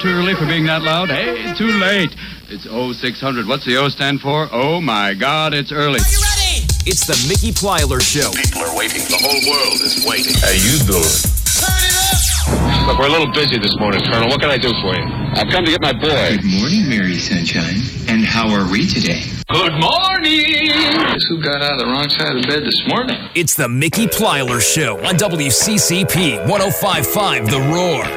too early for being that loud? Hey, too late. It's 0600. What's the O stand for? Oh, my God, it's early. Are you ready? It's the Mickey Plyler Show. People are waiting. The whole world is waiting. How you doing? Turn it up! Look, we're a little busy this morning, Colonel. What can I do for you? I've come to get my boy. Good morning, Mary Sunshine. And how are we today? Good morning! Guess who got out of the wrong side of the bed this morning? It's the Mickey Plyler Show on WCCP 105.5 The Roar.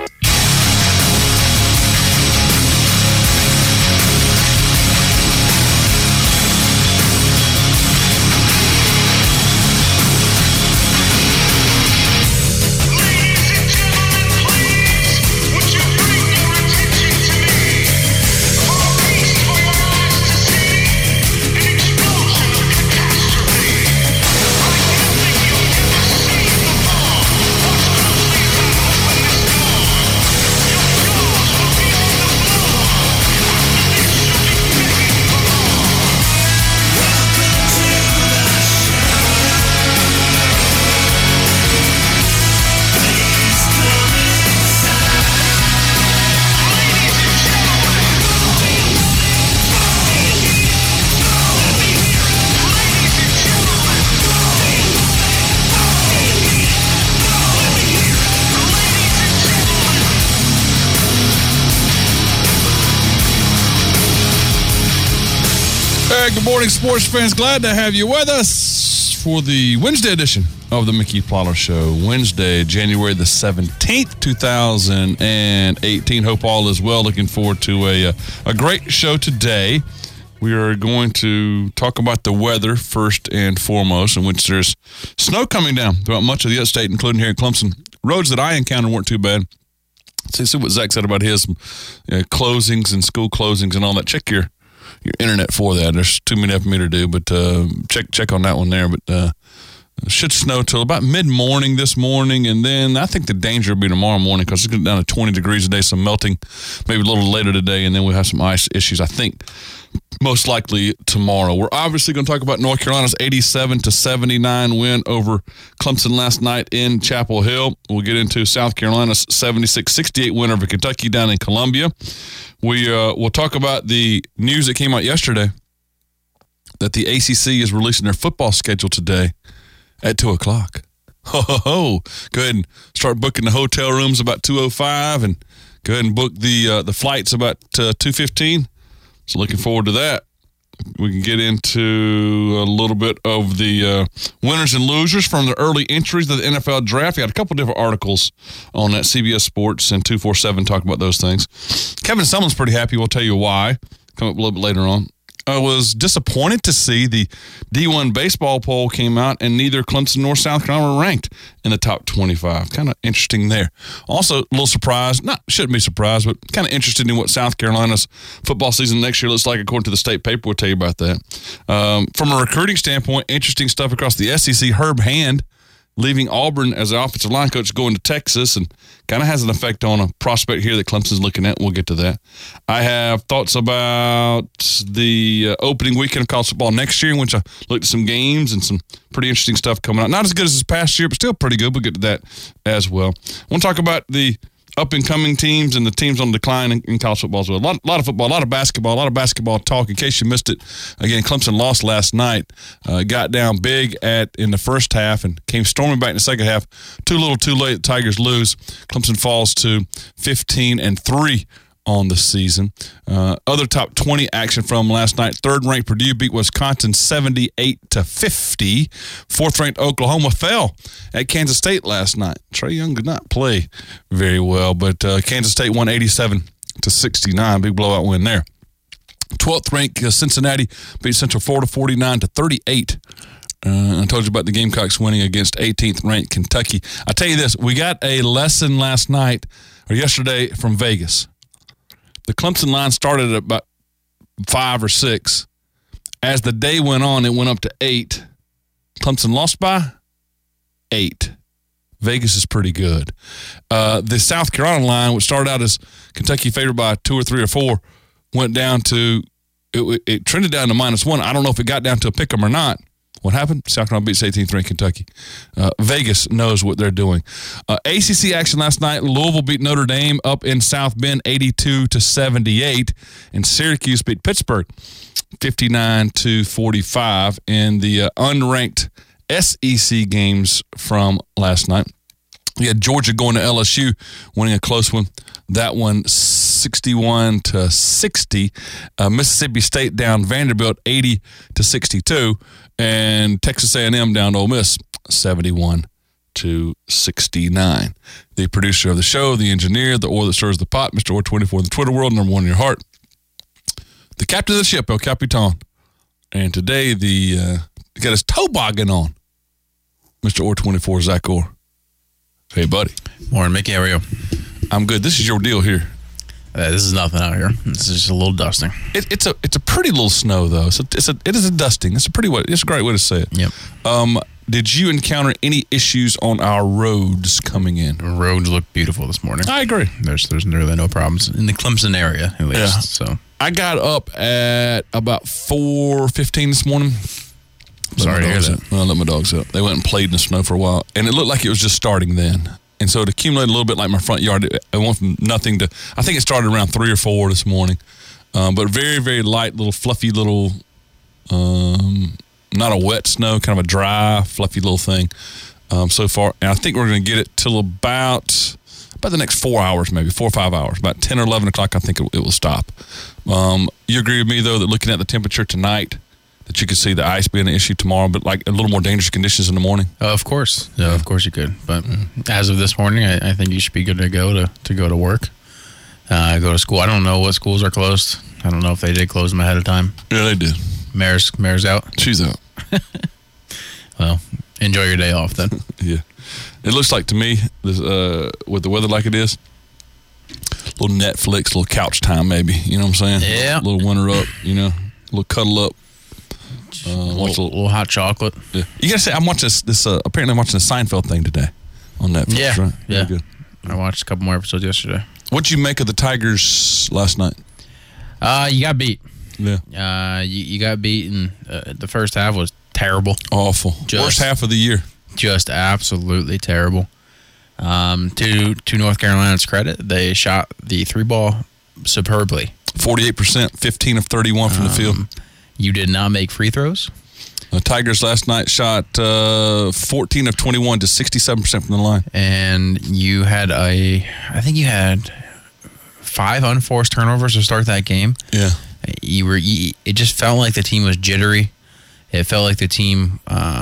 Good morning, sports fans. Glad to have you with us for the Wednesday edition of the Mickey Plyler Show. Wednesday, January the 17th, 2018. Hope all is well. Looking forward to a great show today. We are going to talk about the weather first and foremost, in which there's snow coming down throughout much of the state, including here in Clemson. Roads that I encountered weren't too bad. Let's see what Zach said about his closings and school closings and all that. Check your internet for that. There's too many for me to do, but check on that one there. But it should snow till about mid-morning this morning, and then I think the danger will be tomorrow morning because it's going down to 20 degrees a day, some melting maybe a little later today, and then we'll have some ice issues, I think, most likely tomorrow. We're obviously going to talk about North Carolina's 87-79 win over Clemson last night in Chapel Hill. We'll get into South Carolina's 76-68 win over Kentucky down in Columbia. We'll talk about the news that came out yesterday that the ACC is releasing their football schedule today at 2 o'clock. Go ahead and start booking the hotel rooms about 2:05 and go ahead and book the flights about 2:15. So looking forward to that. We can get into a little bit of the winners and losers from the early entries of the NFL draft. We got a couple different articles on that. CBS Sports and 247 talk about those things. Kevin Sumlin's pretty happy. We'll tell you why. Come up a little bit later on. I was disappointed to see the D1 baseball poll came out and neither Clemson nor South Carolina were ranked in the top 25. Kind of interesting there. Also, a little surprised. Shouldn't be surprised, but kind of interested in what South Carolina's football season next year looks like according to the state paper. We'll tell you about that. From a recruiting standpoint, interesting stuff across the SEC. Herb Hand leaving Auburn as an offensive line coach, going to Texas, and kind of has an effect on a prospect here that Clemson's looking at. We'll get to that. I have thoughts about the opening weekend of college football next year, in which I looked at some games and some pretty interesting stuff coming out. Not as good as this past year, but still pretty good. We'll get to that as well. I want to talk about the up-and-coming teams and the teams on decline in college football as well. A lot of football, a lot of basketball talk. In case you missed it, again, Clemson lost last night. Got down big in the first half and came storming back in the second half. Too little, too late. The Tigers lose. Clemson falls to 15-3 on the season. Other top 20 action from last night. Third-ranked Purdue beat Wisconsin 78-50. Fourth-ranked Oklahoma fell at Kansas State last night. Trae Young did not play very well, but Kansas State won 87-69. Big blowout win there. 12th-ranked Cincinnati beat Central Florida 49-38. I told you about the Gamecocks winning against 18th-ranked Kentucky. I tell you this, we got a lesson yesterday from Vegas. The Clemson line started at about 5 or 6. As the day went on, it went up to 8. Clemson lost by 8. Vegas is pretty good. The South Carolina line, which started out as Kentucky favored by 2 or 3 or 4, went down to, it trended down to -1. I don't know if it got down to a pick 'em or not. What happened? South Carolina beats 18th ranked Kentucky. Vegas knows what they're doing. ACC action last night. Louisville beat Notre Dame up in South Bend 82-78. And Syracuse beat Pittsburgh 59-45 in the unranked SEC games from last night. We had Georgia going to LSU, winning a close one. That one 61-60. Mississippi State down Vanderbilt 80-62, and Texas A&M down Ole Miss 71-69. The producer of the show, the engineer, the oil that stirs the pot, Mr. Orr 24 in the Twitter world, number one in your heart. The captain of the ship, El Capitan, and today he got his toboggan on, Mr. Orr 24, Zach Orr. Hey, buddy. Morning, Mickey. How are you? I'm good. This is your deal here. This is nothing out here. This is just a little dusting. It's a pretty little snow though. So it is a dusting. It's a great way to say it. Yep. Did you encounter any issues on our roads coming in? The roads look beautiful this morning. I agree. There's really no problems in the Clemson area at least. Yeah. So I got up at about 4:15 this morning. Sorry to hear that. Well, I let my dogs up. They went and played in the snow for a while, and it looked like it was just starting then. And so it accumulated a little bit like my front yard. It went from nothing to, I think it started around 3 or 4 this morning. But very, very light, little fluffy little, not a wet snow, kind of a dry, fluffy little thing so far. And I think we're going to get it till about the next 4 hours, maybe 4 or 5 hours. About 10 or 11 o'clock, I think it will stop. You agree with me, though, that looking at the temperature tonight, that you could see the ice being an issue tomorrow, but like a little more dangerous conditions in the morning? Of course. Yeah, of course you could. But as of this morning, I think you should be good to go to go to work, go to school. I don't know what schools are closed. I don't know if they did close them ahead of time. Yeah, they did. Mayor's out? She's out. Well, enjoy your day off then. Yeah. It looks like to me, this, with the weather like it is, a little Netflix, a little couch time maybe. You know what I'm saying? Yeah. A little winter up, a little cuddle up. A little hot chocolate. Yeah. You gotta say, I'm watching this apparently I'm watching the Seinfeld thing today on Netflix, Yeah. right? Yeah. Very good. I watched a couple more episodes yesterday. What'd you make of the Tigers last night? You got beat. Yeah. You got beat, and the first half was terrible. Awful. Worst half of the year. Just absolutely terrible. To North Carolina's credit, they shot the 3-ball superbly. 48%, 15 of 31 from the field. You did not make free throws. The Tigers last night shot 14 of 21 to 67% from the line. And you had I think you had 5 unforced turnovers to start that game. Yeah. It just felt like the team was jittery. It felt like the team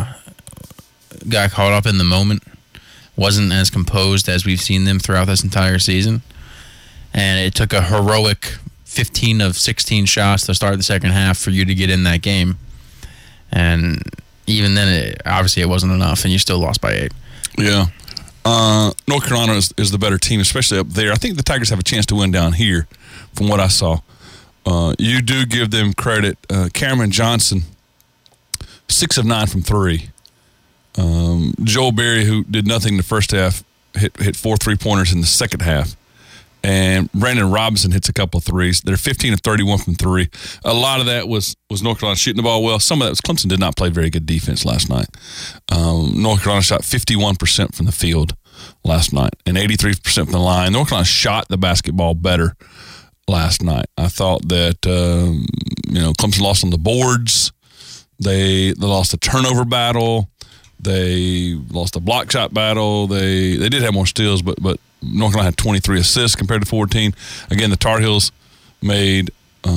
got caught up in the moment, wasn't as composed as we've seen them throughout this entire season. And it took a heroic 15 of 16 shots to start the second half for you to get in that game. And even then, obviously it wasn't enough, and you still lost by 8. Yeah. North Carolina is the better team, especially up there. I think the Tigers have a chance to win down here from what I saw. You do give them credit. Cameron Johnson, 6 of 9 from 3. Joel Berry, who did nothing in the first half, hit 4 3-pointers in the second half. And Brandon Robinson hits a couple of threes. They're 15 of 31 from 3. A lot of that was North Carolina shooting the ball well. Some of that was Clemson did not play very good defense last night. North Carolina shot 51% from the field last night and 83% from the line. North Carolina shot the basketball better last night. I thought that Clemson lost on the boards. They lost the turnover battle. They lost the block shot battle. They did have more steals, but North Carolina had 23 assists compared to 14. Again, the Tar Heels made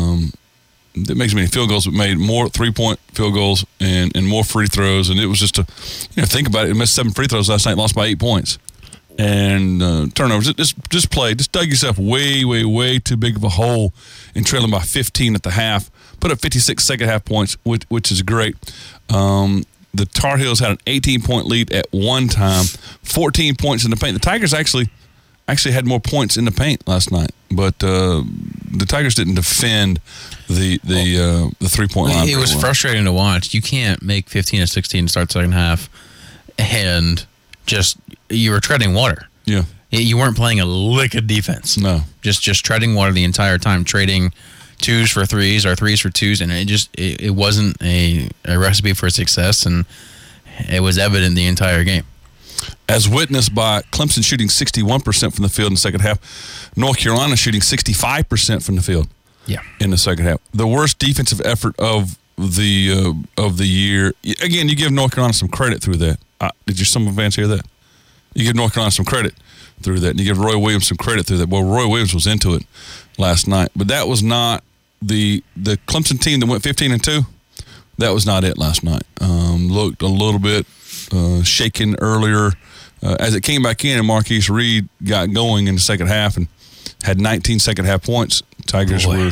it makes many field goals, but made more 3-point field goals and more free throws. And it was just think about it. It missed 7 free throws last night, lost by 8 points. And turnovers. Just dug yourself way, way, way too big of a hole in trailing by 15 at the half. Put up 56 second half points, which is great. The Tar Heels had an 18-point lead at one time, 14 points in the paint. The Tigers actually had more points in the paint last night, but the Tigers didn't defend the 3-point line. It was frustrating to watch. You can't make 15 of 16 to start the second half, and you were treading water. Yeah, you weren't playing a lick of defense. No, just treading water the entire time, trading twos for threes or threes for twos, and it wasn't a recipe for success, and it was evident the entire game. As witnessed by Clemson shooting 61% from the field in the second half, North Carolina shooting 65% from the field. Yeah, in the second half, the worst defensive effort of the year. Again, you give North Carolina some credit through that. Did some fans hear that? You give North Carolina some credit through that, and you give Roy Williams some credit through that. Well, Roy Williams was into it last night, but that was not the Clemson team that went 15-2. That was not it last night. Looked a little bit shaken earlier as it came back in, and Marquise Reed got going in the second half and had 19 second half points. Tigers were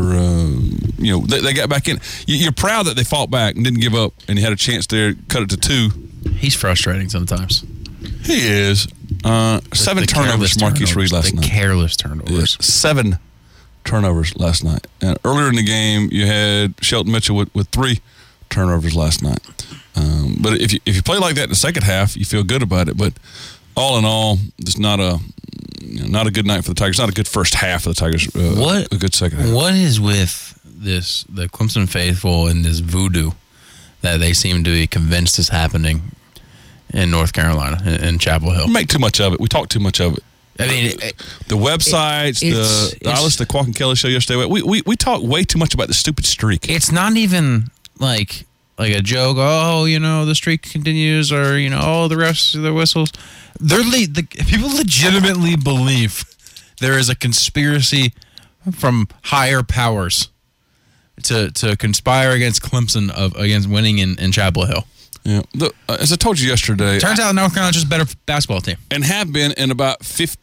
they got back in. You're proud that they fought back and didn't give up, and you had a chance there, cut it to 2. He's frustrating sometimes. He is. 7 turnovers, Marquise Reed last night. Careless turnovers. 7 turnovers last night. And earlier in the game, you had Shelton Mitchell with 3 turnovers last night. But if you play like that in the second half, you feel good about it. But all in all, it's not a good night for the Tigers. Not a good first half for the Tigers. A good second half. What is with the Clemson faithful and this voodoo that they seem to be convinced is happening in North Carolina, in Chapel Hill? We make too much of it. We talk too much of it. I mean, the websites, I listened to Quack and Kelly show yesterday. We talk way too much about the stupid streak. It's not even like a joke. Oh, the streak continues, or the refs, the whistles. People legitimately believe there is a conspiracy from higher powers to conspire against Clemson against winning in Chapel Hill. Yeah, as I told you yesterday, turns out North Carolina's just a better basketball team, and have been in about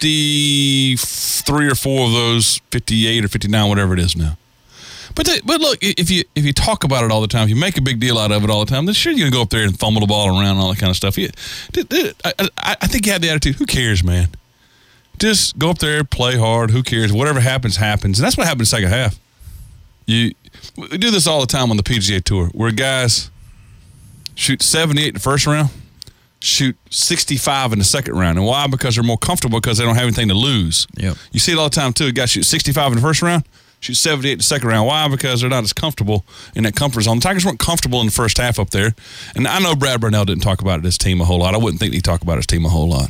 53 or 4 of those, 58 or 59, whatever it is now. But look, if you talk about it all the time, if you make a big deal out of it all the time, then sure you're gonna go up there and fumble the ball around and all that kind of stuff. I think you had the attitude. Who cares, man? Just go up there, play hard. Who cares? Whatever happens, happens, and that's what happened in the second half. We do this all the time on the PGA Tour, where guys shoot 78 in the first round, shoot 65 in the second round. And why? Because they're more comfortable, because they don't have anything to lose. Yep. You see it all the time, too. Guys shoot 65 in the first round, shoot 78 in the second round. Why? Because they're not as comfortable in that comfort zone. The Tigers weren't comfortable in the first half up there. And I know Brad Burnell didn't talk about his team a whole lot. I wouldn't think he'd talk about his team a whole lot.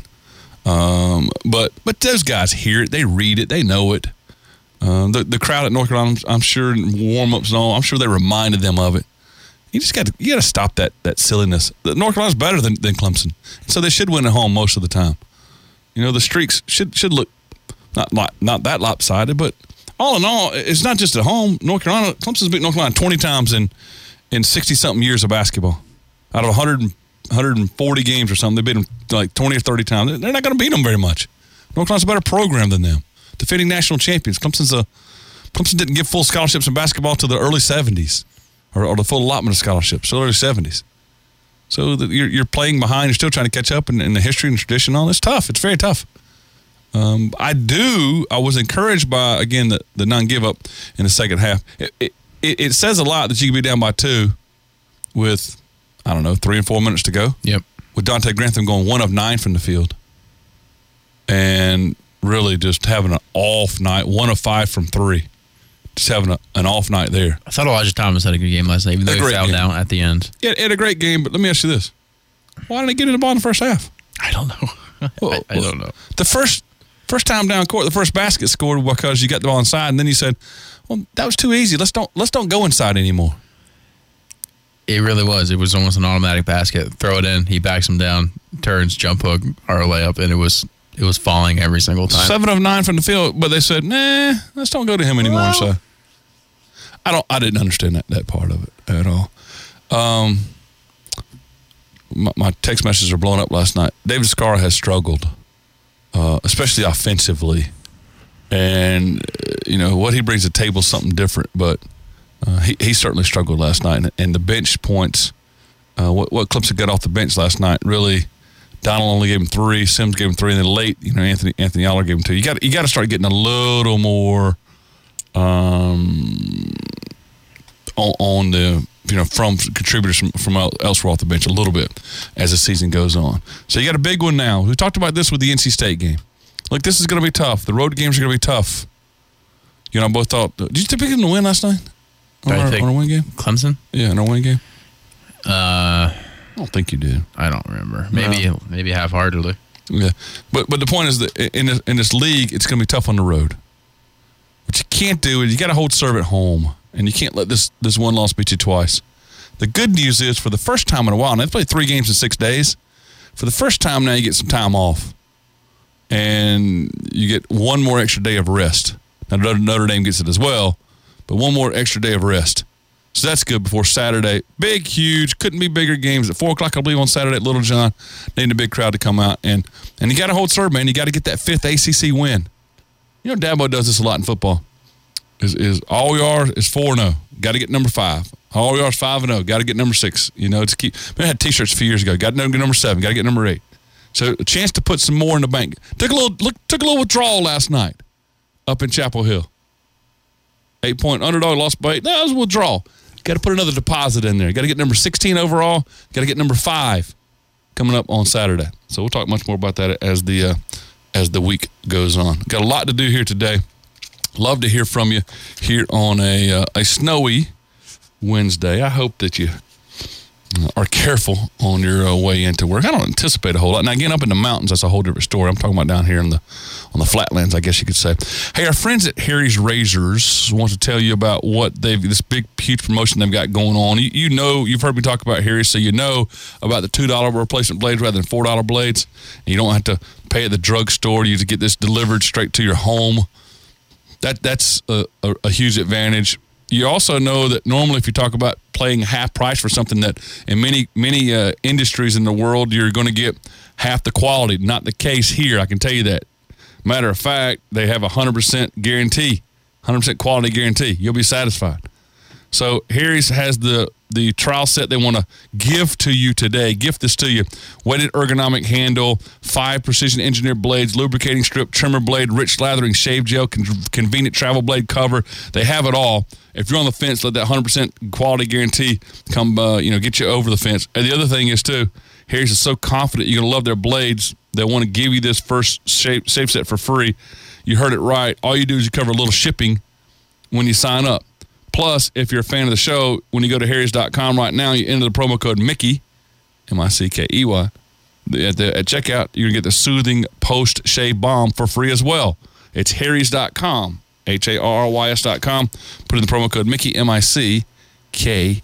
But those guys hear it. They read it. They know it. The crowd at North Carolina, I'm sure, warm-ups and all, I'm sure they reminded them of it. You got to stop that silliness. North Carolina's better than Clemson, so they should win at home most of the time. The streaks should look not that lopsided, but all in all, it's not just at home. Clemson's beat North Carolina 20 times in 60-something years of basketball. Out of 140 games or something, they beat them like 20 or 30 times. They're not going to beat them very much. North Carolina's a better program than them. Defending national champions. Clemson didn't give full scholarships in basketball till the early 70s. Or the full allotment of scholarships, so early 70s. So you're playing behind, you're still trying to catch up in the history and tradition and all. It's tough. It's very tough. I was encouraged by, again, the non-give-up in the second half. It says a lot that you can be down by 2 with, 3 and 4 minutes to go. Yep. With Dante Grantham going 1 of 9 from the field. And really just having an off night, 1 of 5 from 3. Just having an off night there. I thought Elijah Thomas had a good game last night, even though he fell down at the end. Yeah, he had a great game, but let me ask you this. Why didn't he get in the ball in the first half? I don't know. I don't know. The first time down court, the first basket scored because you got the ball inside, and then you said, well, that was too easy. Let's don't go inside anymore. It really was. It was almost an automatic basket. Throw it in, he backs him down, turns, jump hook, or a layup, and it was falling every single time. 7 of 9 from the field, but they said, nah, let's don't go to him anymore. So I didn't understand that part of it at all. My text messages are blowing up last night. David Scarra has struggled, especially offensively. And, what he brings to the table is something different, but he certainly struggled last night. And the bench points, what Clemson got off the bench last night, really, Donald only gave him 3, Sims gave him 3, and then late, Anthony Aller gave him 2. You got to start getting a little more on the from contributors from elsewhere off the bench a little bit as the season goes on. So you got a big one now. We talked about this with the NC State game. Look, this is going to be tough. The road games are going to be tough. You know, I both thought. Did you pick them to win last night? On our win game? Clemson? Yeah, in our win game. I don't think you did. I don't remember. Maybe half-heartedly. Yeah, but the point is that in this league, it's going to be tough on the road. What you can't do is you got to hold serve at home, and you can't let this one loss beat you twice. The good news is, for the first time in a while, and they've played 3 games in 6 days. For the first time now, you get some time off, and you get one more extra day of rest. Now Notre Dame gets it as well, but one more extra day of rest. So that's good before Saturday. Big, huge, couldn't be bigger games at 4 o'clock, I believe, on Saturday at Little John. Need a big crowd to come out. And you got to hold serve, man. You got to get that 5th ACC win. You know, Dabo does this a lot in football. Is all we are is 4-0. Got to get number 5. All we are is 5-0. Got to get number 6. You know, to keep. I had T-shirts a few years ago. Got to get number 7. Got to get number 8. So a chance to put some more in the bank. Took a little withdrawal last night up in Chapel Hill. 8-point underdog, lost by 8. No, it was a withdrawal. Got to put another deposit in there. Got to get number 16 overall. Got to get number 5 coming up on Saturday. So we'll talk much more about that as the week goes on. Got a lot to do here today. Love to hear from you here on a snowy Wednesday. I hope that you are careful on your way into work. I don't anticipate a whole lot. Now, again, up in the mountains, that's a whole different story. I'm talking about down here on the flatlands, I guess you could say. Hey, our friends at Harry's Razors want to tell you about this big, huge promotion they've got going on. You know, you've heard me talk about Harry's, so you know about the $2 replacement blades rather than $4 blades. And you don't have to pay at the drugstore. You just get this delivered straight to your home. That's a huge advantage. You also know that normally if you talk about paying half price for something that in many industries in the world, you're going to get half the quality. Not the case here, I can tell you that. Matter of fact, they have a 100% guarantee, 100% quality guarantee. You'll be satisfied. So Harry's has the trial set they want to give to you today. Gift this to you. Weighted ergonomic handle, 5 precision engineered blades, lubricating strip, trimmer blade, rich lathering, shave gel, convenient travel blade cover. They have it all. If you're on the fence, let that 100% quality guarantee come, get you over the fence. And the other thing is, too, Harry's is so confident you're going to love their blades, they want to give you this first safe set for free. You heard it right. All you do is you cover a little shipping when you sign up. Plus, if you're a fan of the show, when you go to harrys.com right now, you enter the promo code Mickey, Mickey, at checkout, you're going to get the soothing post-shave balm for free as well. It's harrys.com, HARRYS.com. Put in the promo code Mickey, Mickey.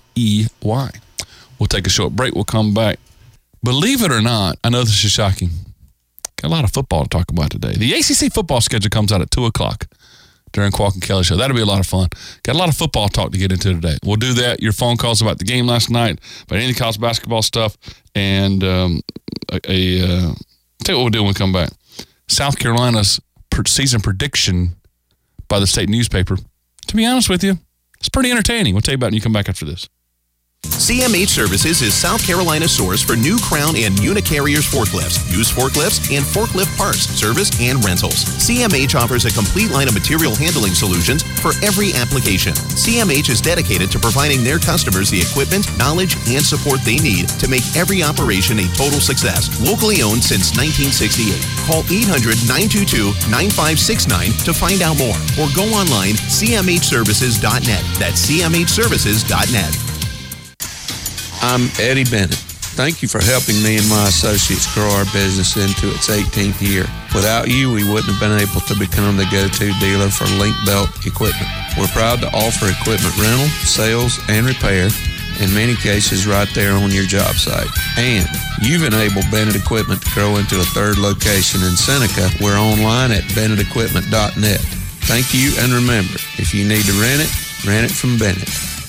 We'll take a short break. We'll come back. Believe it or not, I know this is shocking. Got a lot of football to talk about today. The ACC football schedule comes out at 2 o'clock. During Qualk and Kelly Show. That'll be a lot of fun. Got a lot of football talk to get into today. We'll do that. Your phone calls about the game last night, about any college basketball stuff, and tell you what we'll do when we come back. South Carolina's season prediction by the state newspaper. To be honest with you, it's pretty entertaining. We'll tell you about it when you come back after this. CMH Services is South Carolina's source for new Crown and Unicarriers forklifts, used forklifts, and forklift parts, service, and rentals. CMH offers a complete line of material handling solutions for every application. CMH is dedicated to providing their customers the equipment, knowledge, and support they need to make every operation a total success. Locally owned since 1968. Call 800-922-9569 to find out more, or go online cmhservices.net. That's cmhservices.net. I'm Eddie Bennett. Thank you for helping me and my associates grow our business into its 18th year. Without you, we wouldn't have been able to become the go-to dealer for link belt equipment. We're proud to offer equipment rental, sales, and repair, in many cases right there on your job site. And you've enabled Bennett Equipment to grow into a 3rd location in Seneca. We're online at BennettEquipment.net. Thank you, and remember, if you need to rent it from Bennett.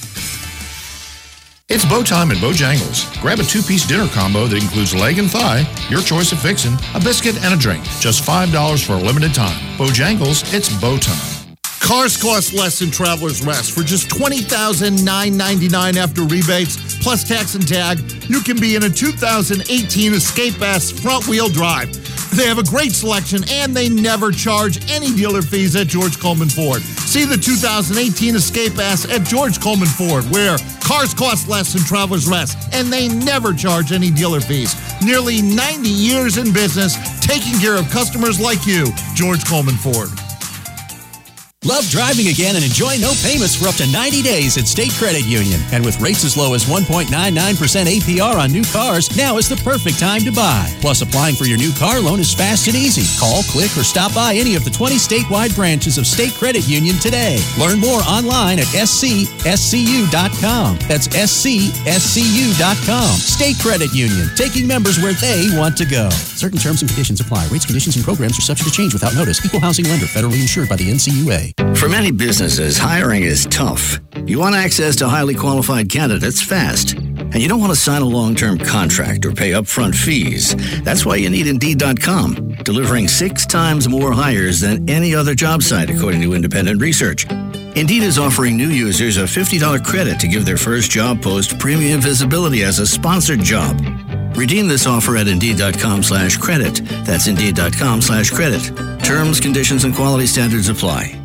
It's bow time at Bojangles. Grab a 2-piece dinner combo that includes leg and thigh, your choice of fixin', a biscuit, and a drink. Just $5 for a limited time. Bojangles, it's bow time. Cars cost less than Travelers Rest. For just $20,999 after rebates, plus tax and tag, you can be in a 2018 Escape S front-wheel drive. They have a great selection, and they never charge any dealer fees at George Coleman Ford. See the 2018 Escape S at George Coleman Ford, where cars cost less than Travelers Rest, and they never charge any dealer fees. Nearly 90 years in business, taking care of customers like you. George Coleman Ford. Love driving again and enjoy no payments for up to 90 days at State Credit Union. And with rates as low as 1.99% APR on new cars, now is the perfect time to buy. Plus, applying for your new car loan is fast and easy. Call, click, or stop by any of the 20 statewide branches of State Credit Union today. Learn more online at scscu.com. That's scscu.com. State Credit Union, taking members where they want to go. Certain terms and conditions apply. Rates, conditions, and programs are subject to change without notice. Equal housing lender, federally insured by the NCUA. For many businesses, hiring is tough. You want access to highly qualified candidates fast. And you don't want to sign a long-term contract or pay upfront fees. That's why you need Indeed.com, delivering 6 times more hires than any other job site, according to independent research. Indeed is offering new users a $50 credit to give their first job post premium visibility as a sponsored job. Redeem this offer at Indeed.com/credit. That's Indeed.com/credit. Terms, conditions, and quality standards apply.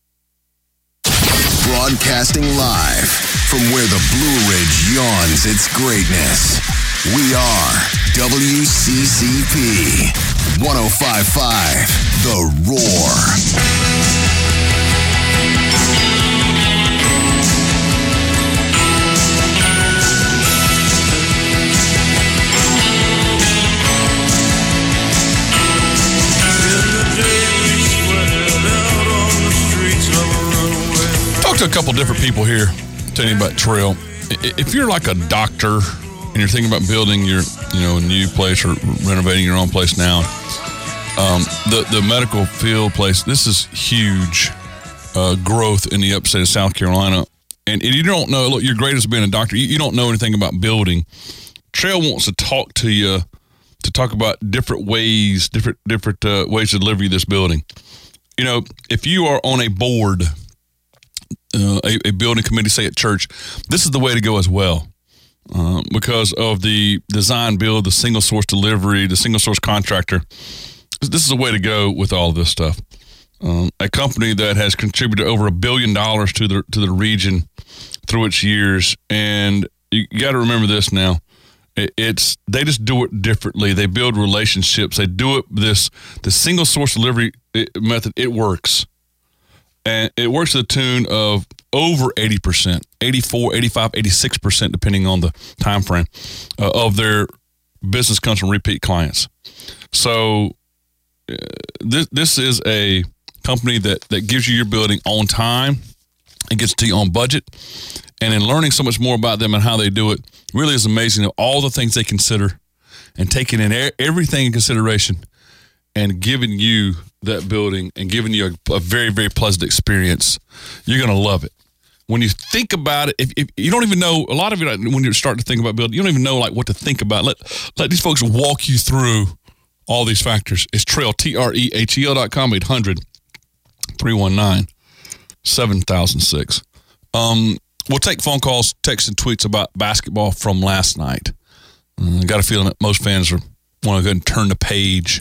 Broadcasting live from where the Blue Ridge yawns its greatness. We are WCCP 105.5 The Roar. Talk to a couple different people here, telling you about trail. If you're like a doctor and you're thinking about building your, new place or renovating your own place now, the medical field place, this is huge growth in the upstate of South Carolina. And you don't know, look, you're great as being a doctor. You don't know anything about building. Trail wants to talk to you to talk about different ways, different ways to deliver you this building. If you are on a board, a building committee, say at church, this is the way to go as well, because of the design build, the single source delivery, the single source contractor. This is the way to go with all of this stuff. A company that has contributed over $1 billion to the region through its years, and you got to remember this now. They just do it differently. They build relationships. They do it the single source delivery method. It works. And it works to the tune of over 80%, 84, 85, 86%, depending on the time frame of their business comes from repeat clients. So this is a company that gives you your building on time and gets to you on budget. And in learning so much more about them and how they do it, really is amazing. All the things they consider and taking in everything in consideration and giving you that building and giving you a very, very pleasant experience. You're going to love it. When you think about it, if you don't even know, a lot of it, when you start to think about building, you don't even know what to think about. Let these folks walk you through all these factors. It's Trail, TREHEL.com, 800-319-7006. We'll take phone calls, texts, and tweets about basketball from last night. I got a feeling that most fans want to go ahead and turn the page.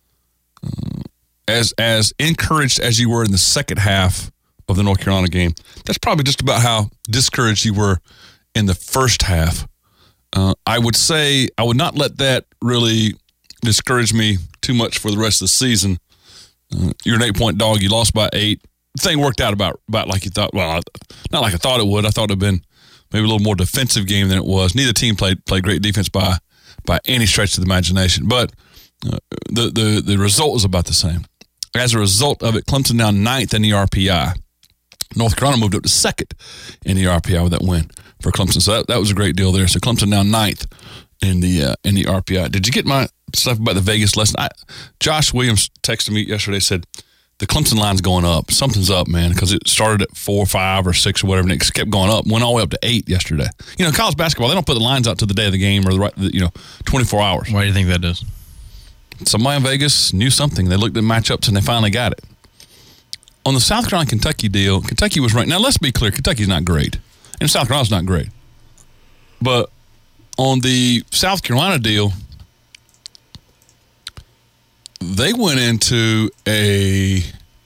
As encouraged as you were in the second half of the North Carolina game, that's probably just about how discouraged you were in the first half. I would say I would not let that really discourage me too much for the rest of the season. You're an 8-point dog. You lost by 8. The thing worked out about like you thought. Well, not like I thought it would. I thought it would have been maybe a little more defensive game than it was. Neither team played great defense by any stretch of the imagination. But the result was about the same. As a result of it, Clemson now 9th in the RPI. North Carolina moved up to 2nd in the RPI with that win for Clemson. So that was a great deal there. So Clemson now 9th in the RPI. Did you get my stuff about the Vegas lesson? Josh Williams texted me yesterday, said the Clemson line's going up. Something's up, man, because it started at 4, 5, or 6 or whatever, and it kept going up. Went all the way up to 8 yesterday. College basketball, they don't put the lines out to the day of the game or 24 hours. Why do you think that is? Somebody in Vegas knew something. They looked at matchups and they finally got it. On the South Carolina-Kentucky deal, Kentucky was ranked. Now, let's be clear. Kentucky's not great. And South Carolina's not great. But on the South Carolina deal, they went into they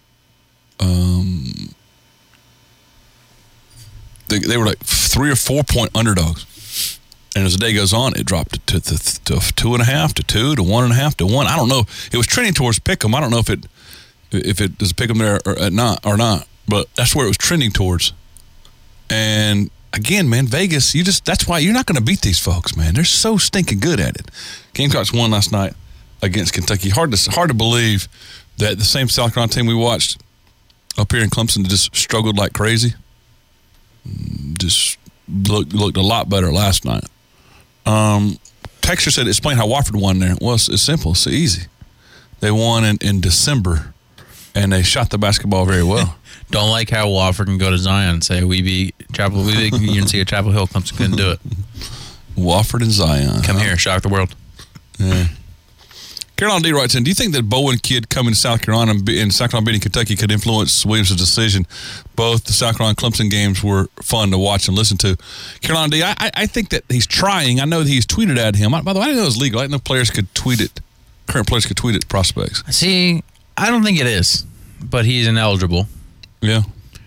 were like 3 or 4 point underdogs. And as the day goes on, it dropped to 2.5 to 2 to 1.5 to 1. I don't know. It was trending towards pick'em. I don't know if it does pick'em there or not. but that's where it was trending towards. And again, man, Vegas, that's why you're not going to beat these folks, man. They're so stinking good at it. Gamecocks won last night against Kentucky. Hard to believe that the same South Carolina team we watched up here in Clemson just struggled like crazy. Just looked a lot better last night. Texture said, explain how Wofford won there. Well, it's simple. It's easy. They won in December, and they shot the basketball very well. Don't like how Wofford can go to Zion and say, we beat UNC at Chapel Hill. Clemson couldn't do it. Wofford and Zion. Come here, shock the world. Yeah. Carolina D writes in, do you think that Bowen kid coming to South Carolina and South Carolina beating Kentucky could influence Williams' decision? Both the South Carolina Clemson games were fun to watch and listen to. Carolina D, I think that he's trying. I know that he's tweeted at him. By the way, I didn't know it was legal. I didn't know players could tweet it. Current players could tweet at prospects. See, I don't think it is, but he's ineligible. Yeah.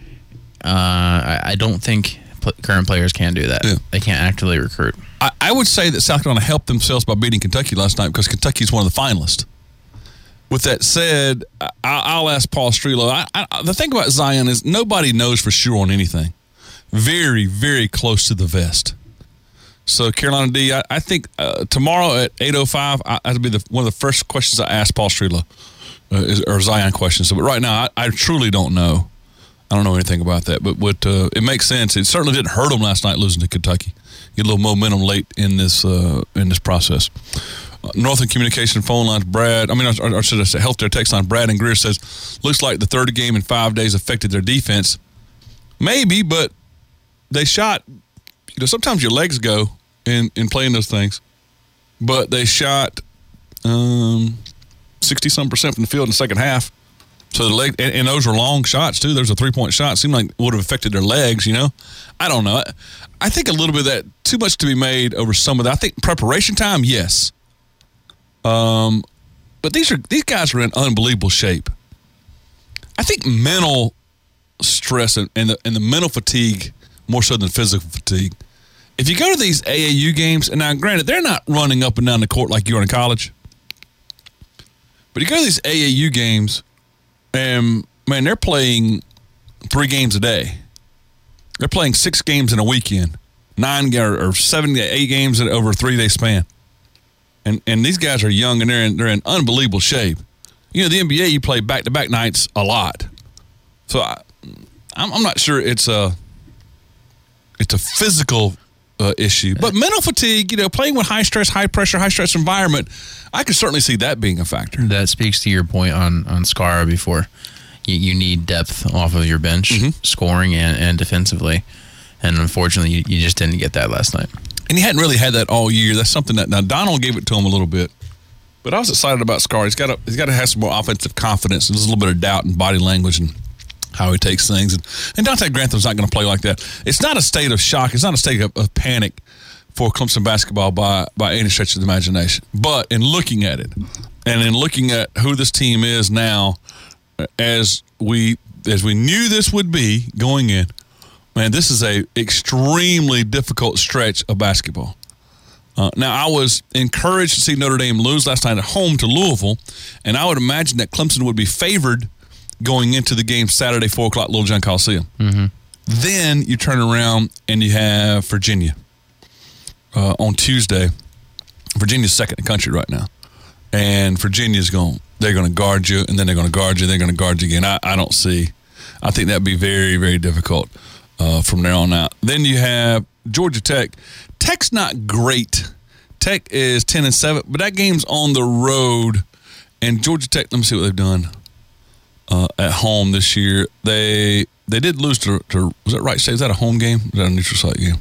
I don't think current players can do that. Yeah. They can't actively recruit. I would say that South Carolina helped themselves by beating Kentucky last night because Kentucky's one of the finalists. With that said, I'll ask Paul Strelo. The thing about Zion is nobody knows for sure on anything. Very, very close to the vest. So, Carolina D, I think tomorrow at 8:05, that'll be one of the first questions I ask Paul Strelo, or Zion questions. So, but right now, I truly don't know. I don't know anything about that. But it makes sense. It certainly didn't hurt them last night losing to Kentucky. Get a little momentum late in this process. Northern Communication phone lines, Brad. Or should I say Healthcare text line, Brad and Greer says, looks like the third game in 5 days affected their defense. Maybe, but they shot. Sometimes your legs go in playing those things, but they shot 60-some% from the field in the second half. So the leg, and those were long shots too. There's a 3-point shot. It seemed like it would have affected their legs. I don't know. I think a little bit of that, too much to be made over some of that. I think preparation time, yes. But these guys are in unbelievable shape. I think mental stress and the mental fatigue more so than physical fatigue. If you go to these AAU games, and now granted they're not running up and down the court like you are in college, but you go to these AAU games, and man, they're playing 3 games a day. They're playing 6 games in a weekend, 9 or 7 to 8 games over a 3-day span. And these guys are young and they're in unbelievable shape. The NBA, you play back-to-back nights a lot. So I'm not sure it's a physical issue, but mental fatigue. Playing with high stress, high pressure, high stress environment, I could certainly see that being a factor. That speaks to your point on Skara before. You need depth off of your bench, scoring and defensively, and unfortunately, you just didn't get that last night. And he hadn't really had that all year. That's something that now Donald gave it to him a little bit, but I was excited about Skara. He's got to have some more offensive confidence. There's a little bit of doubt in body language and how he takes things. And Dante Grantham's not going to play like that. It's not a state of shock. It's not a state of panic for Clemson basketball by any stretch of the imagination. But in looking at it, and in looking at who this team is now, as we knew this would be going in, man, this is a extremely difficult stretch of basketball. Now, I was encouraged to see Notre Dame lose last night at home to Louisville, and I would imagine that Clemson would be favored going into the game Saturday, 4 o'clock, Little John Coliseum. Mm-hmm. Then you turn around and you have Virginia on Tuesday. Virginia's second in the country right now. And Virginia's they're going to guard you, and then they're going to guard you, they're going to guard you again. I think that'd be very, very difficult from there on out. Then you have Georgia Tech. Tech's not great. Tech is 10-7, but that game's on the road. And Georgia Tech, let me see what they've done at home this year. They did lose to was that Wright State? Is that a home game? Is that a neutral site game?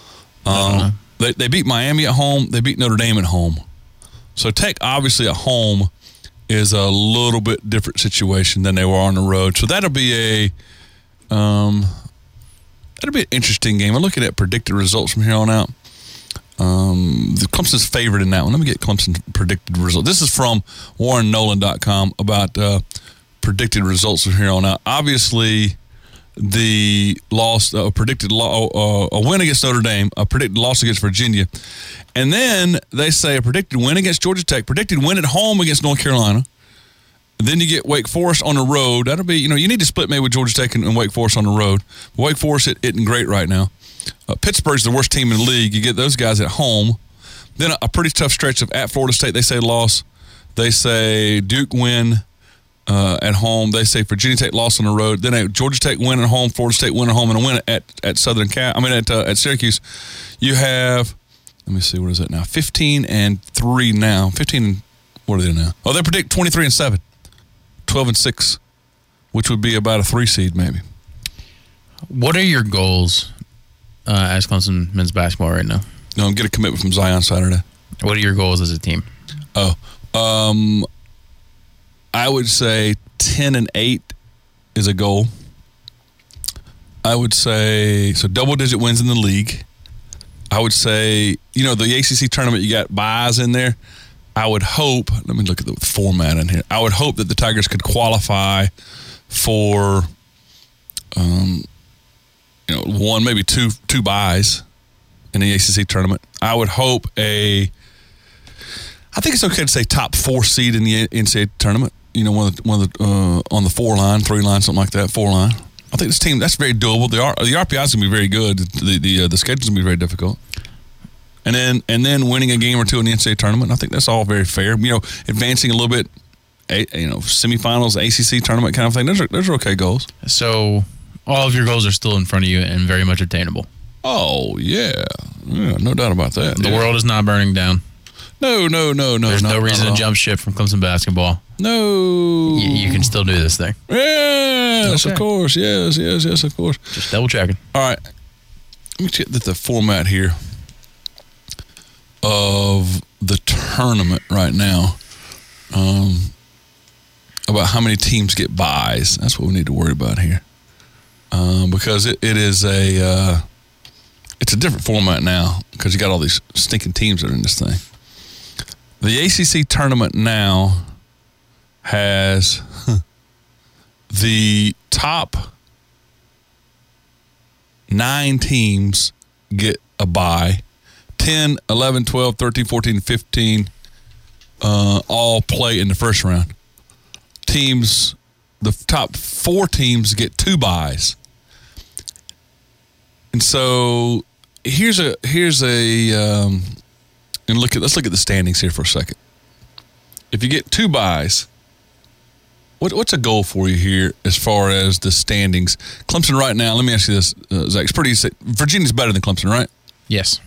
They beat Miami at home. They beat Notre Dame at home. So Tech, obviously at home, is a little bit different situation than they were on the road. So that'll be an interesting game. I'm looking at predicted results from here on out. The Clemson's favored in that one. Let me get Clemson predicted results. This is from WarrenNolan.com about predicted results from here on out. Obviously, the loss, a win against Notre Dame, a predicted loss against Virginia, and then they say a predicted win against Georgia Tech, predicted win at home against North Carolina, Then you get Wake Forest on the road. That'll be, you need to split maybe with Georgia Tech and Wake Forest on the road. Wake Forest isn't great right now. Pittsburgh's the worst team in the league. You get those guys at home. Then a pretty tough stretch of at Florida State. They say loss. They say Duke win at home. They say Virginia Tech loss on the road. Then Georgia Tech win at home, Florida State win at home, and a win at at Syracuse. You have, let me see, what is it now? 15-3 now. 15, what are they now? Oh, they predict 23-7. 12-6, which would be about a 3 seed maybe. What are your goals as Clemson men's basketball right now? No, get a commitment from Zion Saturday. What are your goals as a team? I would say 10-8 is a goal. I would say double-digit wins in the league. I would say, the ACC tournament, you got buys in there. I would hope, let me look at the format in here. I would hope that the Tigers could qualify for, one, maybe two buys in the ACC tournament. I would hope I think it's okay to say top 4 seed in the NCAA tournament. One of the on the 4 line, 3 line, something like that, 4 line. I think this team, that's very doable. The RPI is going to be very good. The schedule's going to be very difficult. And then winning a game or two in the NCAA tournament, I think that's all very fair. Advancing a little bit, semifinals, ACC tournament kind of thing. Those are okay goals. So all of your goals are still in front of you and very much attainable. Oh, yeah. No doubt about that. The world is not burning down. No. There's no reason to jump ship from Clemson basketball. No. You can still do this thing. Yes, okay. Of course. Yes, of course. Just double checking. All right. Let me check the format here of the tournament right now. About how many teams get buys. That's what we need to worry about here. Because it is it's a different format now because you got all these stinking teams that are in this thing. The ACC tournament now has the top 9 teams get a bye. 10, 11, 12, 13, 14, 15 all play in the first round. The top 4 teams get 2 buys. And so let's look at the standings here for a second. If you get 2 buys, what's a goal for you here as far as the standings? Clemson right now, let me ask you this, Zach. Virginia's better than Clemson, right? Yes.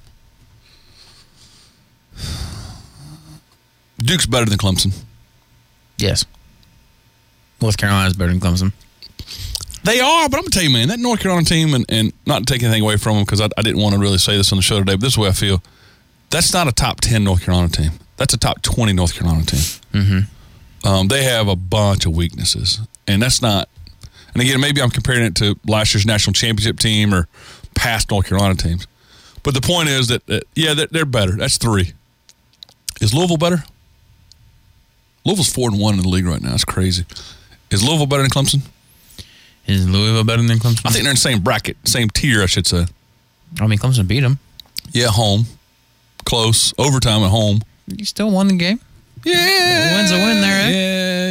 Duke's better than Clemson. Yes. North Carolina's better than Clemson. They are, but I'm going to tell you, man, that North Carolina team, and not to take anything away from them because I didn't want to really say this on the show today, but this is the way I feel. That's not a top 10 North Carolina team. That's a top 20 North Carolina team. Mm-hmm. They have a bunch of weaknesses, and that's not – and again, maybe I'm comparing it to last year's national championship team or past North Carolina teams. But the point is that they're better. That's 3. Is Louisville better? Louisville's 4-1 in the league right now. That's crazy. Is Louisville better than Clemson? Is Louisville better than Clemson? I think they're in the same bracket, same tier, I should say. I mean, Clemson beat them. Yeah, home. Close. Overtime at home. You still won the game. Yeah. A win's a win there, eh?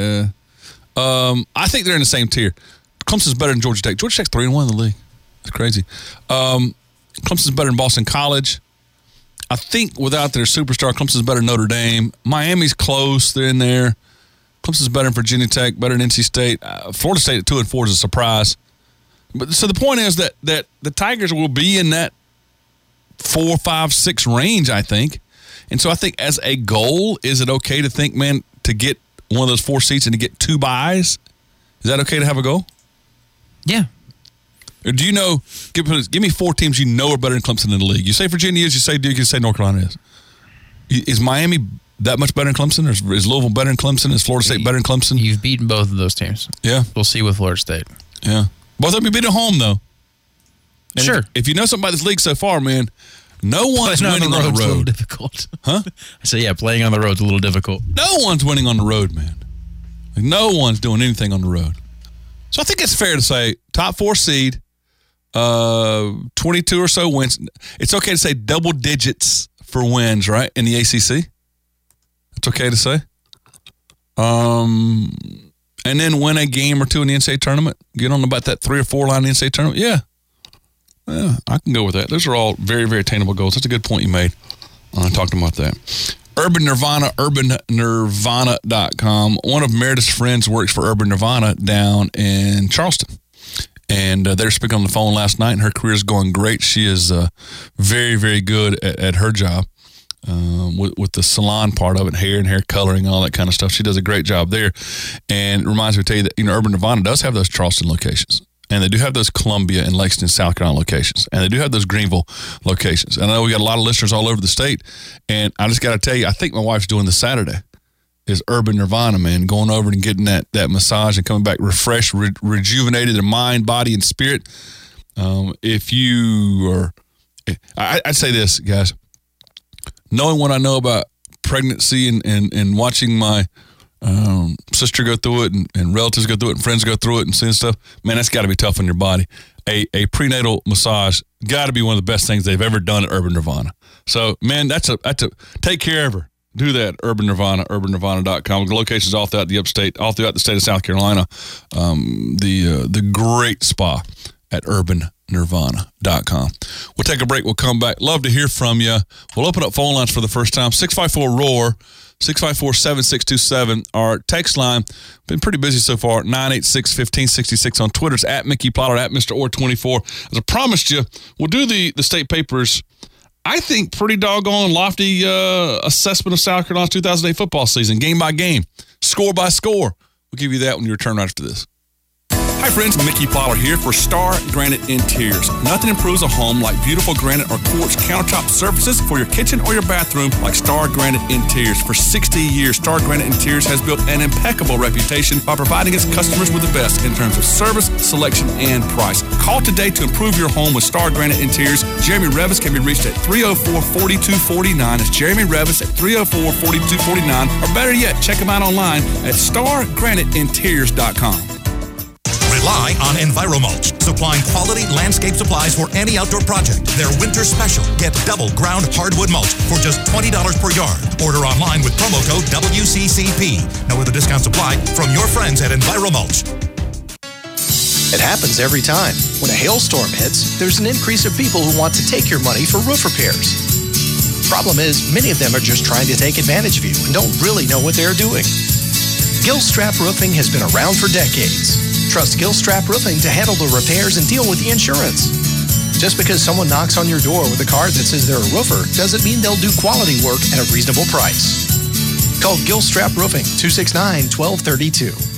Yeah. I think they're in the same tier. Clemson's better than Georgia Tech. Georgia Tech's 3-1 in the league. That's crazy. Clemson's better than Boston College. I think without their superstar, Clemson's better than Notre Dame. Miami's close. They're in there. Clemson's better than Virginia Tech, better than NC State. Florida State at 2-4 is a surprise. But so the point is that the Tigers will be in that 4, 5, 6 range, I think. And so I think as a goal, is it okay to think, man, to get one of those 4 seats and to get 2 buys? Is that okay to have a goal? Yeah. Or do you know, give me 4 teams you know are better than Clemson in the league. You say Virginia is, you say Duke, you say North Carolina is. Is Miami that much better than Clemson? Or is Louisville better than Clemson? Is Florida State better than Clemson? You've beaten both of those teams. Yeah. We'll see with Florida State. Yeah. Both of them beat at home, though. And sure. If you know something about this league so far, man, no one's winning on the road. A little difficult. Huh? I say, yeah, playing on the road's a little difficult. No one's winning on the road, man. Like, no one's doing anything on the road. So I think it's fair to say top 4 seed, 22 or so wins. It's okay to say double digits for wins, right, in the ACC? It's okay to say? and then win a game or two in the NCAA tournament, get on about that 3 or 4 line in the NCAA tournament, yeah, I can go with that. Those are all very, very attainable goals. That's a good point you made. Talking about that. Urban Nirvana, urbannirvana.com. One of Meredith's friends works for Urban Nirvana down in Charleston. And they were speaking on the phone last night, and her career is going great. She is very, very good at her job with the salon part of it, hair and hair coloring, all that kind of stuff. She does a great job there. And it reminds me to tell you that Urban Nirvana does have those Charleston locations. And they do have those Columbia and Lexington, South Carolina locations. And they do have those Greenville locations. And I know we got a lot of listeners all over the state. And I just got to tell you, I think my wife's doing this Saturday is Urban Nirvana, man, going over and getting that massage and coming back refreshed, rejuvenated in mind, body, and spirit. If you are, I'd say this, guys, knowing what I know about pregnancy and watching my sister go through it and relatives go through it and friends go through it and seeing stuff, man, that's got to be tough on your body. A prenatal massage got to be one of the best things they've ever done at Urban Nirvana. So, man, that's a take care of her. Do that, Urban Nirvana, urbannirvana.com. The locations all throughout the upstate, all throughout the state of South Carolina. The great spa at urbannirvana.com. We'll take a break. We'll come back. Love to hear from you. We'll open up phone lines for the first time. 654-ROAR, 654-7627. Our text line, been pretty busy so far, 986-1566 on Twitter's at Mickey Plotter, at Mr. Orr24. As I promised you, we'll do the state papers. I think pretty doggone lofty assessment of South Carolina's 2008 football season, game by game, score by score. We'll give you that when you return right after this. Hi friends, Mickey Plotter here for Star Granite Interiors. Nothing improves a home like beautiful granite or quartz countertop surfaces for your kitchen or your bathroom like Star Granite Interiors. For 60 years, Star Granite Interiors has built an impeccable reputation by providing its customers with the best in terms of service, selection, and price. Call today to improve your home with Star Granite Interiors. Jeremy Revis can be reached at 304-4249. That's Jeremy Revis at 304-4249. Or better yet, check him out online at stargraniteinteriors.com. Rely on EnviroMulch, supplying quality landscape supplies for any outdoor project. Their winter special. Get double ground hardwood mulch for just $20 per yard. Order online with promo code WCCP. No other discounts apply from your friends at EnviroMulch. It happens every time. When a hailstorm hits, there's an increase of people who want to take your money for roof repairs. Problem is, many of them are just trying to take advantage of you and don't really know what they're doing. Gilstrap Roofing has been around for decades. Trust Gilstrap Roofing to handle the repairs and deal with the insurance. Just because someone knocks on your door with a card that says they're a roofer doesn't mean they'll do quality work at a reasonable price. Call Gilstrap Roofing, 269-1232.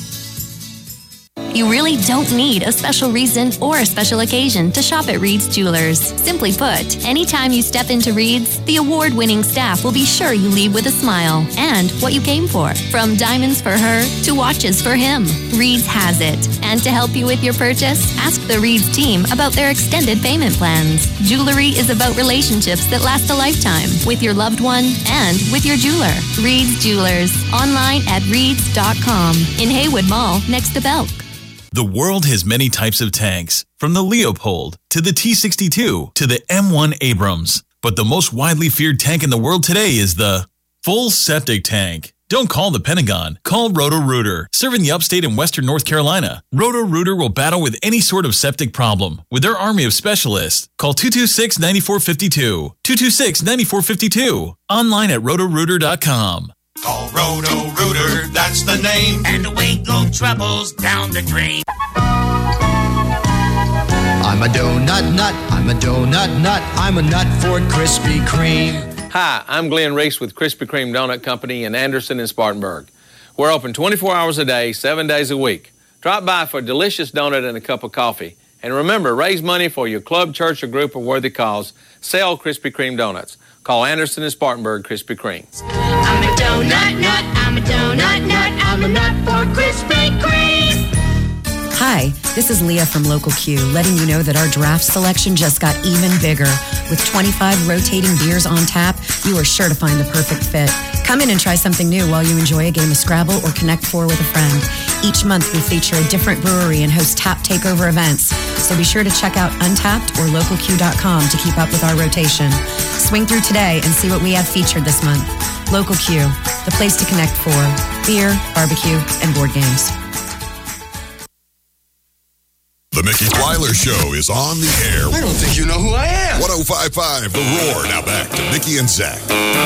You really don't need a special reason or a special occasion to shop at Reed's Jewelers. Simply put, anytime you step into Reed's, the award-winning staff will be sure you leave with a smile and what you came for. From diamonds for her to watches for him, Reed's has it. And to help you with your purchase, ask the Reed's team about their extended payment plans. Jewelry is about relationships that last a lifetime with your loved one and with your jeweler. Reed's Jewelers, online at reeds.com, in Haywood Mall next to Belk. The world has many types of tanks, from the Leopold to the T-62 to the M1 Abrams. But the most widely feared tank in the world today is the full septic tank. Don't call the Pentagon. Call Roto-Rooter, serving the upstate and western North Carolina. Roto-Rooter will battle with any sort of septic problem with their army of specialists. Call 226-9452. 226-9452. Online at rotorooter.com. Call Roto-Rooter, that's the name. And away go troubles down the drain. I'm a donut nut, I'm a donut nut, I'm a nut for Krispy Kreme. Hi, I'm Glenn Reese with Krispy Kreme Donut Company in Anderson and Spartanburg. We're open 24 hours a day, 7 days a week. Drop by for a delicious donut and a cup of coffee. And remember, raise money for your club, church, or group of worthy cause. Sell Krispy Kreme donuts. Call Anderson and Spartanburg Krispy Kreme. I'm a donut nut, I'm a donut nut, I'm a nut for Krispy Kreme. Hi, this is Leah from Local Q, letting you know that our draft selection just got even bigger. With 25 rotating beers on tap, you are sure to find the perfect fit. Come in and try something new while you enjoy a game of Scrabble or Connect 4 with a friend. Each month, we feature a different brewery and host tap takeover events. So be sure to check out Untapped or localq.com to keep up with our rotation. Swing through today and see what we have featured this month. Local Q, the place to connect for beer, barbecue, and board games. The Mickey Plyler Show is on the air. I don't think you know who I am. 105.5 The Roar. Now back to Mickey and Zach.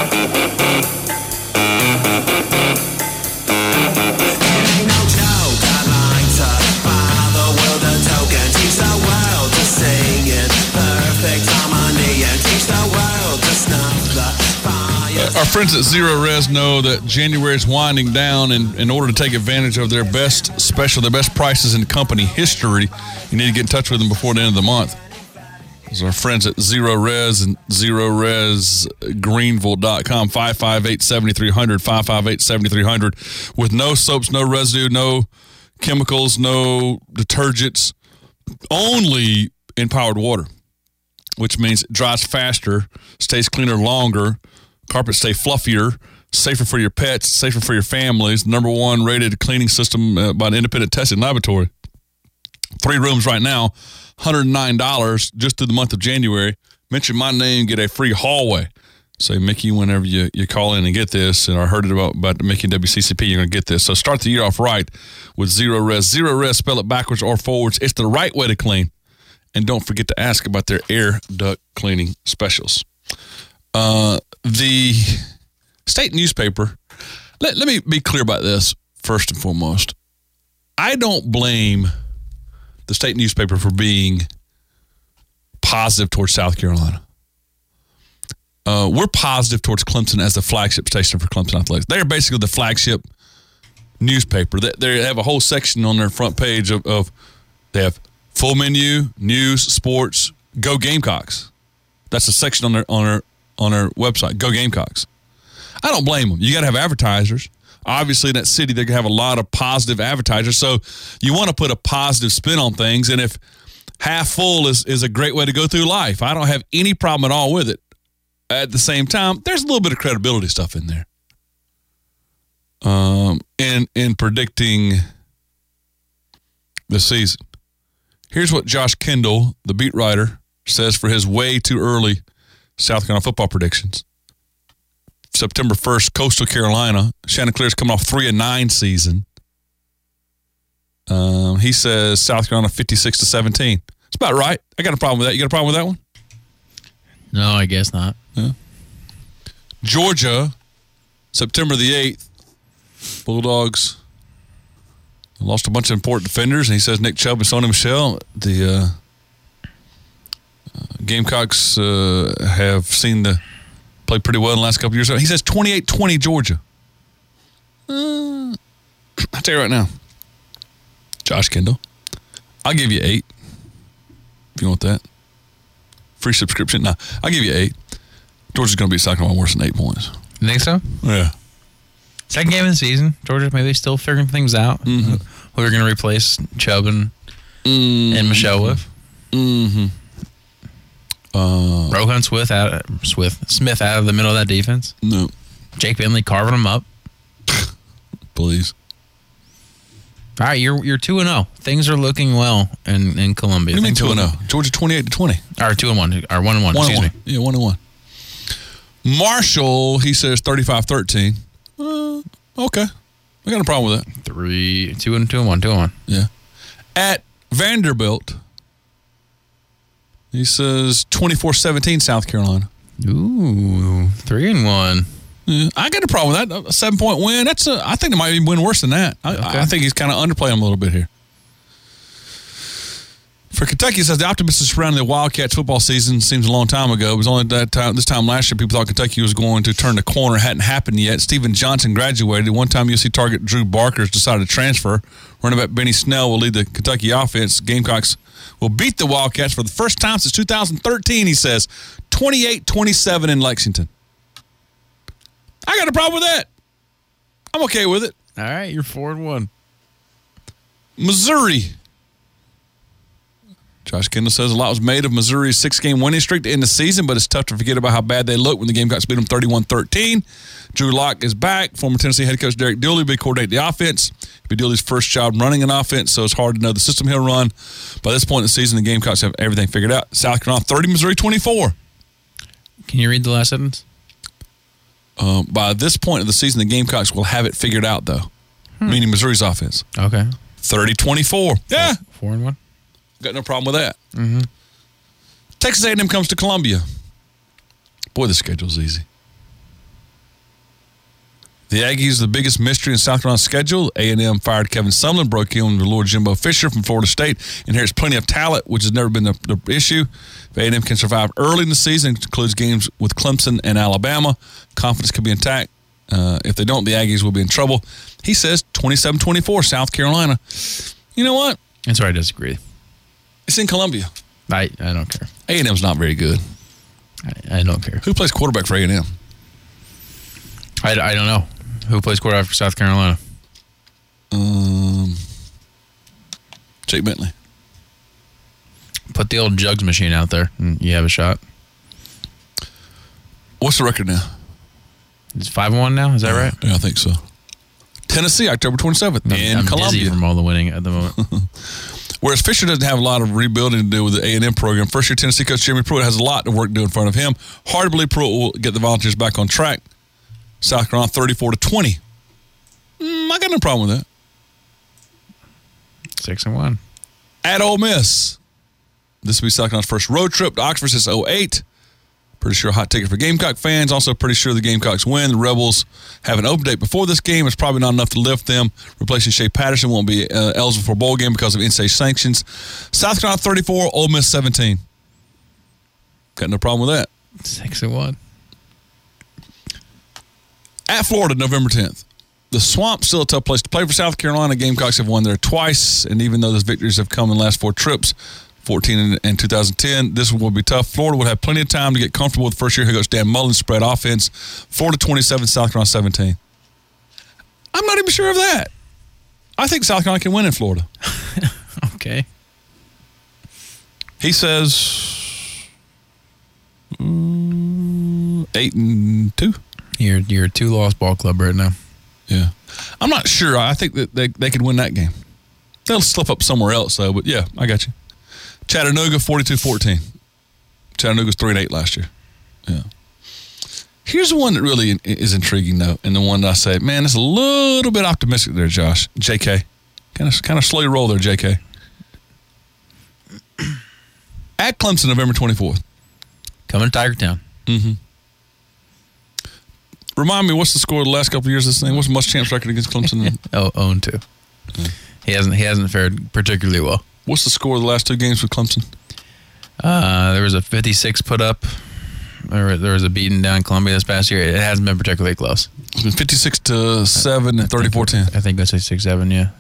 Our friends at Zero Res know that January is winding down, and in order to take advantage of their best special, their best prices in company history, you need to get in touch with them before the end of the month. Those are our friends at Zero Res and ZeroResGreenville.com, 558-7300, 558-7300, with no soaps, no residue, no chemicals, no detergents, only empowered water, which means it dries faster, stays cleaner longer, carpets stay fluffier, safer for your pets, safer for your families. Number one rated cleaning system by an independent testing laboratory. 3 rooms right now, $109 just through the month of January. Mention my name, get a free hallway. Say, Mickey, whenever you call in and get this, and I heard it about the Mickey and WCCP, you're going to get this. So start the year off right with Zero Res. Zero Res, spell it backwards or forwards. It's the right way to clean. And don't forget to ask about their air duct cleaning specials. The state newspaper, let me be clear about this first and foremost. I don't blame the state newspaper for being positive towards South Carolina. We're positive towards Clemson as the flagship station for Clemson Athletics. They're basically the flagship newspaper. They have a whole section on their front page of they have full menu, news, sports, go Gamecocks. That's a section on their website, go Gamecocks. I don't blame them. You got to have advertisers. Obviously, in that city, they're going to have a lot of positive advertisers. So you want to put a positive spin on things. And if half full is a great way to go through life, I don't have any problem at all with it. At the same time, there's a little bit of credibility stuff in there. In predicting the season. Here's what Josh Kendall, the beat writer, says for his way too early South Carolina football predictions. September 1st, Coastal Carolina. Chanticleer's coming off 3-9 season. He says South Carolina 56-17. It's about right. I got a problem with that. You got a problem with that one? No, I guess not. Yeah. Georgia, September the 8th. Bulldogs lost a bunch of important defenders, and he says Nick Chubb and Sonny Michel, the Gamecocks have seen the play pretty well in the last couple of years. He says 28-20 Georgia. I'll tell you right now, Josh Kendall, I'll give you 8 if you want that. Free subscription. No, I'll give you 8. Georgia's going to beat South Carolina worse than 8 points. You think so? Yeah. Second game of the season. Georgia maybe still figuring things out. Mm-hmm. Who are going to replace Chubb and Michelle with? Mm-hmm. Rohan Smith out of the middle of that defense. No. Jake Bentley carving them up. Please. All right, you're 2-0. Things are looking well in Columbia. What do you mean 2-0? Georgia 28-20. Or 2-1. Or 1-1. Excuse me. Yeah, 1-1. Marshall, he says 35-13. Okay. I got a problem with that. 2-1. Yeah. At Vanderbilt, he says 24-17 South Carolina. Ooh, 3-1. Yeah, I got a problem with that. A 7-point win. I think they might even win worse than that. I think he's kind of underplaying them a little bit here. For Kentucky, it says the optimism surrounding the Wildcats football season seems a long time ago. It was only this time last year people thought Kentucky was going to turn the corner. It hadn't happened yet. Stephen Johnson graduated. One time USC target Drew Barker has decided to transfer. Running back Benny Snell will lead the Kentucky offense. Gamecocks will beat the Wildcats for the first time since 2013, he says. 28-27 in Lexington. I got a problem with that. I'm okay with it. All right, you're 4-1. Missouri. Josh Kendall says a lot was made of Missouri's 6-game winning streak to end the season, but it's tough to forget about how bad they look when the Gamecocks beat them 31-13. Drew Lock is back. Former Tennessee head coach Derek Dooley will coordinate the offense. It'll be Dooley's first job running an offense, so it's hard to know the system he'll run. By this point in the season, the Gamecocks have everything figured out. South Carolina 30, Missouri 24. Can you read the last sentence? By this point of the season, the Gamecocks will have it figured out, though, meaning Missouri's offense. Okay. 30-24. Yeah. 4-1. Got no problem with that. Mm-hmm. Texas A&M comes to Columbia. Boy, the schedule's easy. The Aggies, the biggest mystery in South Carolina's schedule. A&M fired Kevin Sumlin, broke in with Lord Jimbo Fisher from Florida State. Inherits plenty of talent, which has never been the issue. If A&M can survive early in the season, it includes games with Clemson and Alabama. Confidence could be intact. If they don't, the Aggies will be in trouble. He says 27-24, South Carolina. You know what? That's where I disagree. It's in Columbia. I don't care. A&M's not very good. I don't care. Who plays quarterback for A&M? I don't know. Who plays quarterback for South Carolina? Jake Bentley. Put the old jugs machine out there, and you have a shot. What's the record now? It's 5-1 now. Is that right? Yeah, I think so. Tennessee, October 27th in I'm Columbia. dizzy from all the winning at the moment. Whereas Fisher doesn't have a lot of rebuilding to do with the A&M program. First-year Tennessee coach Jeremy Pruitt has a lot of work to do in front of him. Hard to believe Pruitt will get the Volunteers back on track. South Carolina 34-20. I got no problem with that. 6-1. At Ole Miss. This will be South Carolina's first road trip to Oxford since 2008. Pretty sure a hot ticket for Gamecock fans. Also pretty sure the Gamecocks win. The Rebels have an open date before this game. It's probably not enough to lift them. Replacing Shea Patterson won't be eligible for a bowl game because of in-state sanctions. South Carolina 34, Ole Miss 17. Got no problem with that. 6-1. At Florida, November 10th. The Swamp's still a tough place to play for South Carolina. Gamecocks have won there twice, and even though those victories have come in the last 4 trips, 14 and 2010, this one will be tough. Florida will have plenty of time to get comfortable with first-year head coach Dan Mullen's spread offense. Florida 27, South Carolina 17. I'm not even sure of that. I think South Carolina can win in Florida. Okay. He says 8-2. You're a 2-loss ball club right now. Yeah. I'm not sure. I think that they could win that game. They'll slip up somewhere else, though. But, yeah, I got you. Chattanooga, 42-14. Chattanooga's 3-8 last year. Yeah. Here's the one that really is intriguing, though, and the one that I say, man, it's a little bit optimistic there, Josh. JK. Kind of slow your roll there, JK. At Clemson, November 24th. Coming to Tiger Town. Mm-hmm. Remind me, what's the score of the last couple of years of this thing? What's the Muschamps record against Clemson? 0-2. Yeah. He hasn't fared particularly well. What's the score of the last 2 games with Clemson? There was a 56 put up. There was a beating down Columbia this past year. It hasn't been particularly close. It's been 56-7 and 34-10. I think that's a 6-7, yeah.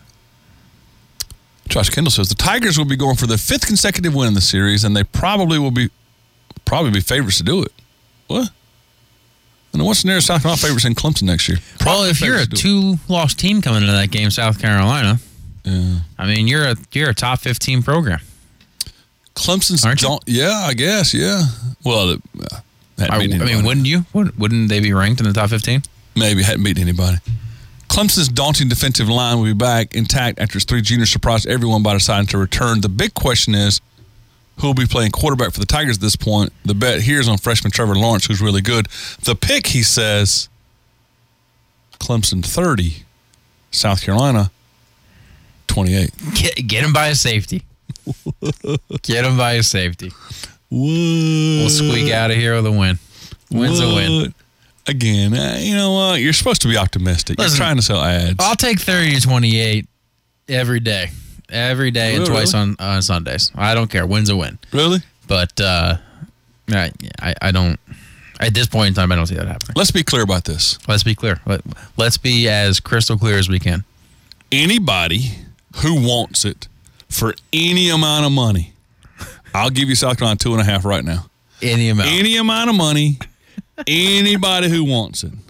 Josh Kendall says the Tigers will be going for their 5th consecutive win in the series, and they probably will be favorites to do it. What? And what's the nearest South Carolina favorites in Clemson next year? Well, if you're a 2-loss team coming into that game, South Carolina, I mean, you're a top 15 program. Clemson's don't. Yeah, I guess. Yeah. Well, wouldn't you? Wouldn't they be ranked in the top 15? Maybe hadn't beaten anybody. Clemson's daunting defensive line will be back intact after its 3 juniors surprised everyone by deciding to return. The big question is who will be playing quarterback for the Tigers at this point. The bet here is on freshman Trevor Lawrence, who's really good. The pick, he says, Clemson 30, South Carolina 28. Get him by a safety. Get him by a safety. We'll squeak out of here with a win. Win's a win. Again, you know what? You're supposed to be optimistic. You're trying to sell ads. I'll take 30-28 every day. Every day and twice on Sundays. I don't care. Win's a win. Really? But I don't. At this point in time, I don't see that happening. Let's be clear about this. Let's be clear. Let's be as crystal clear as we can. Anybody who wants it for any amount of money, I'll give you South Carolina 2.5 right now. Any amount of money. Anybody who wants it.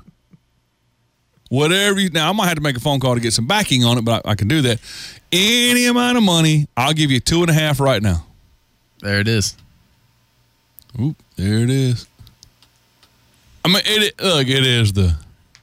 Whatever now, I might have to make a phone call to get some backing on it, but I can do that. Any amount of money, I'll give you 2.5 right now. There it is. Oop, there it is. I mean, it is the.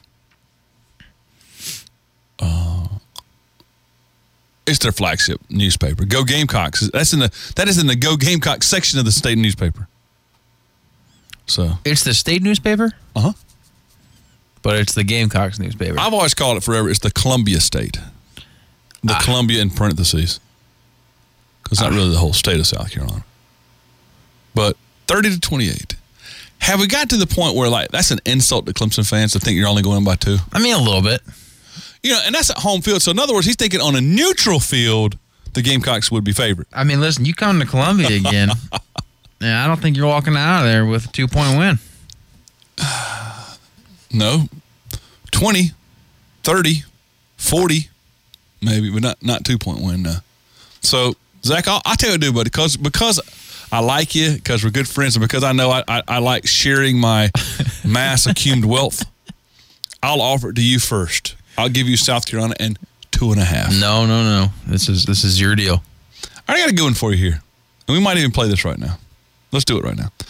It's their flagship newspaper. Go Gamecocks. That is in the Go Gamecocks section of the state newspaper. So it's the state newspaper? Uh-huh. But it's the Gamecocks newspaper. I've always called it forever. It's the Columbia State. The Columbia in parentheses. Because not really the whole state of South Carolina. But 30-28. Have we got to the point where, like, that's an insult to Clemson fans to think you're only going by 2? I mean, a little bit. You know, and that's at home field. So, in other words, he's thinking on a neutral field, the Gamecocks would be favored. I mean, listen, you come to Columbia again. Yeah, I don't think you're walking out of there with a 2-point win. No. 20, 30, 40, maybe, but not 2-point win, no. So, Zach, I'll tell you what to do, buddy, because I like you, because we're good friends, and because I know I like sharing my mass accumulated wealth, I'll offer it to you first. I'll give you South Carolina and 2.5. No. This is your deal. I got a good one for you here. And we might even play this right now. Let's do it right now.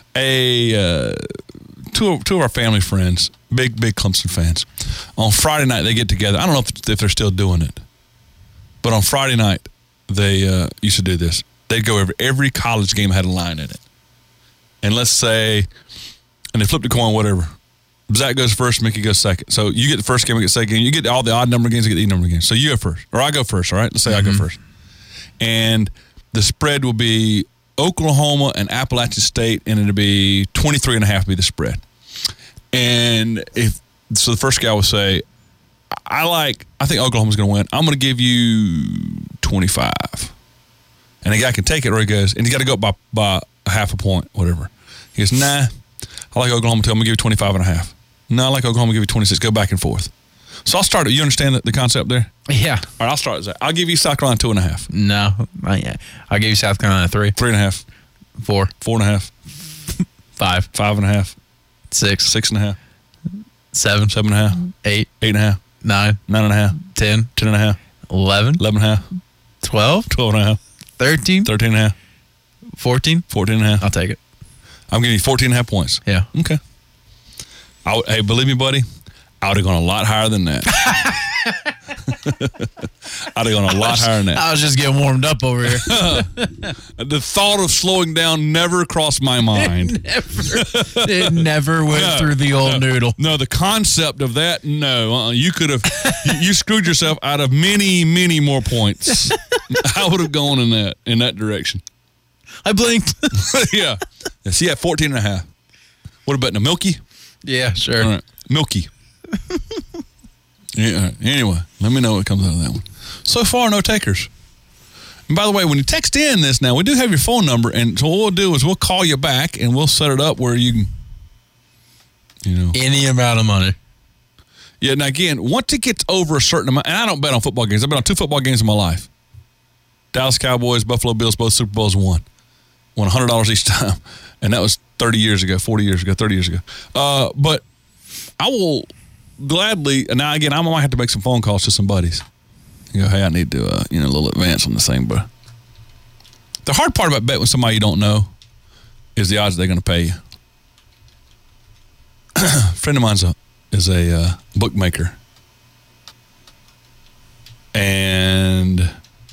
Two of our family friends, big Clemson fans, on Friday night they get together. I don't know if they're still doing it, but on Friday night they used to do this. They'd go over every college game had a line in it, and let's say, and they flipped a coin, whatever. Zach goes first, Mickey goes second. So you get the first game, I get the second game. You get all the odd number games, I get the even number games. So you go first, or I go first. All right, let's say I go first, and the spread will be Oklahoma and Appalachian State, and it'll be 23.5 be the spread. And so the first guy will say, I think Oklahoma's going to win. I'm going to give you 25. And the guy can take it, or he goes, and he's got to go up by a half a point, whatever. He goes, nah, I like Oklahoma too. I'm going to give you 25.5. No, I like Oklahoma, give you 26. Go back and forth. So I'll start it. You understand the concept there? Yeah. All right, I'll start with that. I'll give you South Carolina 2.5. No, I'll give you South Carolina 3. 3.5. 4. 4.5. 5. 5.5. 6. 6.5. 7. 7.5. 8. 8.5. 9. 9.5. 10. 10.5. 11. 11.5. 12. 12.5. 13. 13.5. 14. 14.5. I'll take it. I'm giving you 14.5 points. Yeah. Okay. Hey, believe me, buddy, I would have gone a lot higher than that. I'd have gone a lot higher than that. I was just getting warmed up over here. The thought of slowing down never crossed my mind. It never went through the old noodle. No, the concept of that, no. You could have, you screwed yourself out of many, many more points. I would have gone in that direction. I blinked. Yeah. See, at 14.5. What about the Milky? Yeah, sure. All right. Milky. Yeah. Anyway, let me know what comes out of that one. So far, no takers. And by the way, when you text in this now, we do have your phone number, and so what we'll do is we'll call you back, and we'll set it up where you can, any amount of money. Yeah, now again, once it gets over a certain amount, and I don't bet on football games. I've been on 2 football games in my life. Dallas Cowboys, Buffalo Bills, both Super Bowls won. Won $100 each time. And that was 30 years ago, 40 years ago, 30 years ago. But I will gladly, now again, I might have to make some phone calls to some buddies. You go, hey, I need to, a little advance on this thing. But the hard part about betting with somebody you don't know is the odds they're going to pay you. A friend of mine is a bookmaker. And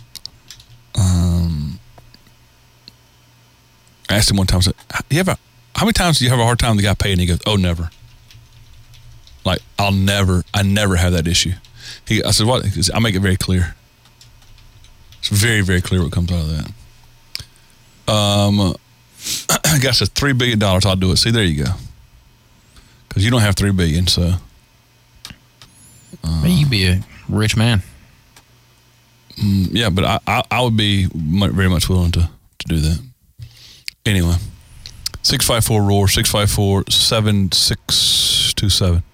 I asked him one time, I said, how many times do you have a hard time with the guy paying? He goes, oh, never. Like, I never have that issue. I said, what? He goes, I make it very clear. It's very, very clear what comes out of that. Guy says $3 billion, I'll do it. See, there you go. Because you don't have $3 billion, so. You'd be a rich man. Yeah, but I would be very much willing to do that. Anyway, 654-ROAR, 654-7627.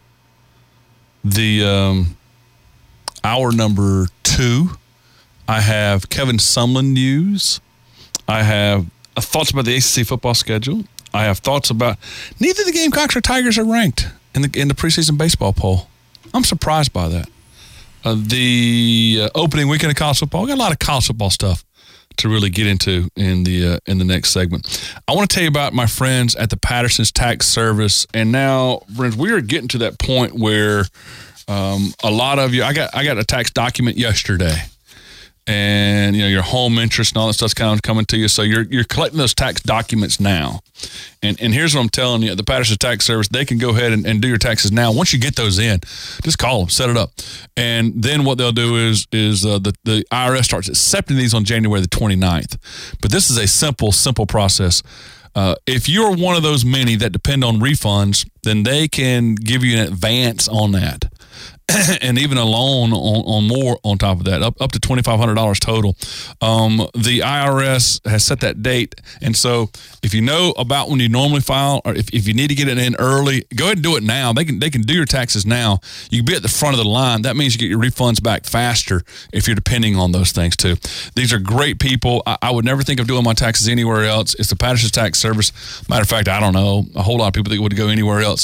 The hour number 2, I have Kevin Sumlin news. I have thoughts about the ACC football schedule. I have thoughts about neither the Gamecocks or Tigers are ranked in the preseason baseball poll. I'm surprised by that. The opening weekend of college football. We got a lot of college football stuff to really get into in the next segment. I want to tell you about my friends at the Patterson's Tax Service. And now, friends, we are getting to that point where a lot of you, I got a tax document yesterday. and your home interest and all that stuff's kind of coming to you. So you're collecting those tax documents now. And here's what I'm telling you: the Patterson Tax Service, they can go ahead and do your taxes now. Once you get those in, just call them, set it up, and then what they'll do is the IRS starts accepting these on January the 29th. But this is a simple process. If you're one of those many that depend on refunds, then they can give you an advance on that. And even a loan on more on top of that, up to $2,500 total. The IRS has set that date, and so if you know about when you normally file, or if you need to get it in early, go ahead and do it now. They can do your taxes now. You can be at the front of the line. That means you get your refunds back faster if you're depending on those things too. These are great people. I would never think of doing my taxes anywhere else. It's the Patterson Tax Service. Matter of fact, I don't know a whole lot of people that would go anywhere else.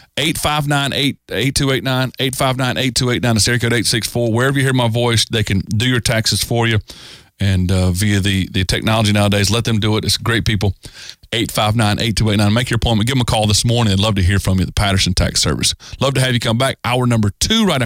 859-8289, 859-8289, the area code 864. Wherever you hear my voice, they can do your taxes for you. And via the technology nowadays, let them do it. It's great people. 859-8289. Make your appointment. Give them a call this morning. I'd love to hear from you at the Patterson Tax Service. Love to have you come back. Hour number 2 right